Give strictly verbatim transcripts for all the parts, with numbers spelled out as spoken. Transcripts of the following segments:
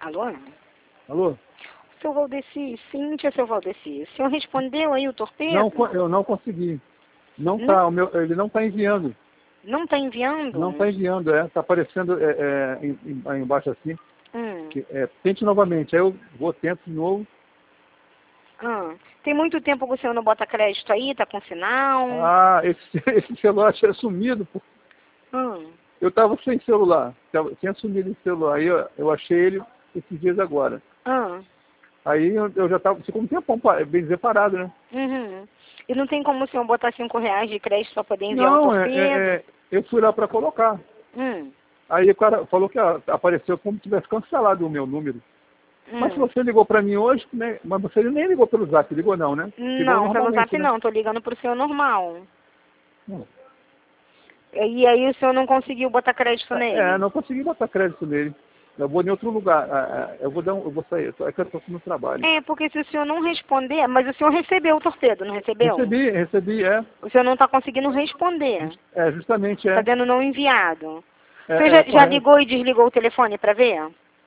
Alô? Alô? Seu Valdeci, Cíntia, seu Valdeci. O senhor respondeu aí o torpedo? Não, eu não consegui. Não Não? tá, o meu, ele não está enviando. Não está enviando? Não está enviando, é. Está aparecendo é, é, em, em, aí embaixo assim. Hum. Que, é, tente novamente. Aí eu vou, tento de novo. Ah. Tem muito tempo que o senhor não bota crédito aí? Tá com sinal? Ah, esse, esse celular tinha sumido. Pô. Hum. Eu estava sem celular. Tava, tinha sumido esse celular. Aí eu, eu achei ele esses dias agora. Ah. Aí eu, eu já estava... Ficou um tempão, bem dizer, parado, né? Uhum. E não tem como o senhor botar cinco reais de crédito para poder enviar o Não, é, torpedo? é, é, eu fui lá para colocar. Hum. Aí o cara falou que ah, apareceu como se tivesse cancelado o meu número. Mas se Hum. você ligou para mim hoje, né? Mas você nem ligou pelo zap, ligou não, né? Ligou Não, pelo normalmente, zap né? não. Tô ligando pro senhor normal. Não. E aí o senhor não conseguiu botar crédito É, nele? não consegui botar crédito nele. Eu vou em outro lugar. Ah, ah, Eu vou dar um, eu vou sair. É que eu estou no trabalho. É, porque se o senhor não responder... Mas o senhor recebeu o torpedo, não recebeu? Recebi, recebi, é. O senhor não está conseguindo responder. É, justamente, Está é. dando não enviado. É, O senhor é já, já correto. ligou e desligou o telefone para ver?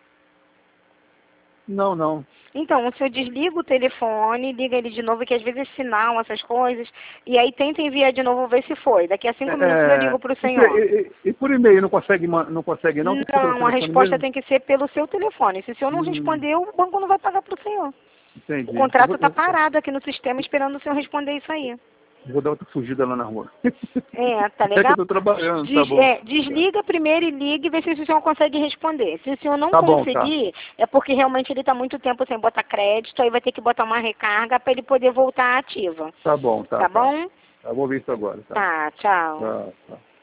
Não, não. Então, o senhor desliga o telefone, liga ele de novo, que às vezes é sinal, essas coisas, e aí tenta enviar de novo, ver se foi. Daqui a cinco minutos eu É, ligo para o e, senhor. e, e por e-mail não consegue, man- não consegue não? Tem que ser pelo Não, a telefone resposta mesmo? tem que ser pelo seu telefone. Se o senhor não Hum, responder, o banco não vai pagar para o senhor. O entendi. Eu contrato vou, está eu, parado aqui no sistema esperando o senhor responder isso aí. vou dar outra fugida lá na rua. É, tá É que legal? eu tô trabalhando, tá Des- bom. é, desliga primeiro e ligue e vê se o senhor consegue responder. Se o senhor não Tá bom, tá. conseguir, é porque realmente ele está muito tempo sem botar crédito, aí vai ter que botar uma recarga para ele poder voltar ativa. Tá bom, tá, Tá tá. bom? Eu vou ver isso agora, tá. Tá, tchau. Tá, tá.